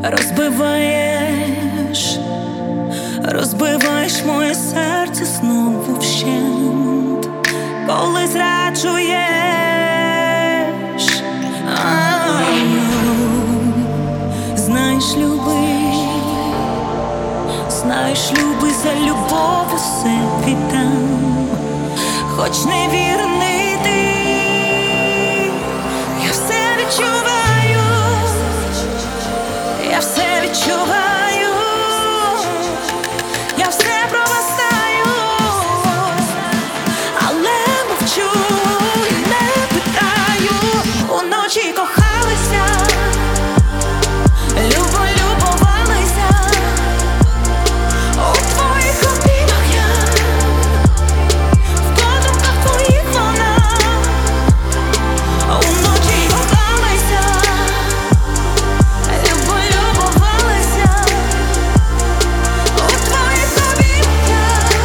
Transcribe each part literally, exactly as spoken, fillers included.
Розбиваєш, розбиваєш моє серце знову вщент, коли зраджуєш. Знаєш, люби, знаєш, люби, за любов усе віддам, хоч невірний ти, я все відчуваю, я все відчуваю, я все проростаю, але мовчу і не питаю. Уночі кохалися, любо любувалися, у твоїх обіймах я, в подумках твоїх вона. Уночі кохалися, любо любувалися, у твоїх обіймах я,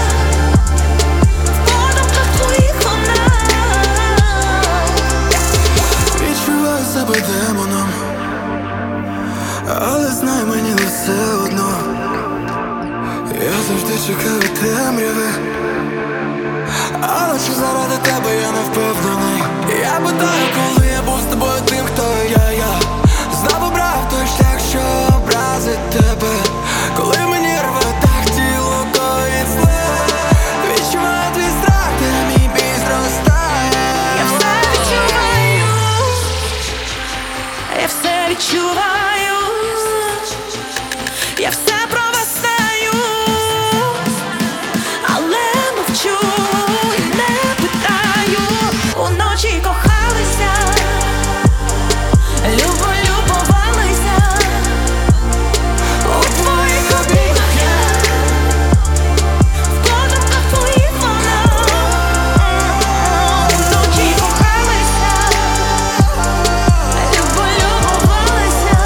в подумках твоїх вона. Відчуваю себе демоном, але знай, мені не все одно. Я завжди чекаю темряви, але чи заради тебе я не впевнений. Я питаю, коли я був з тобою тим, хто я, я знову брав той шлях, що образить тебе. Коли мені рве так тіло, коїть зле, відчуваю твій страх, де мій біль зростає. Я все відчуваю, я все відчуваю, я все проростаю, але мовчу і не питаю. Уночі кохалися, любо любувалися, у твоїх обіймах я, в подумках твоїх вона. Уночі кохалися, любо любувалися,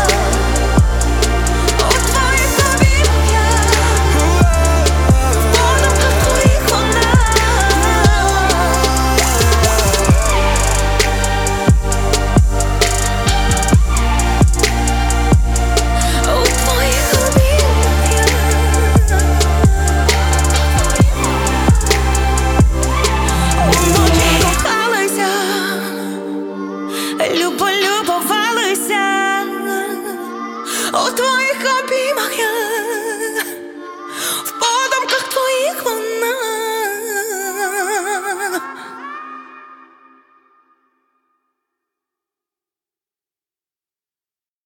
у твоїх обіймах я, в подумках твоїх вона. У твоїх обіймах я, уночі кохалися, любо любувалися, у твоїх обіймах я.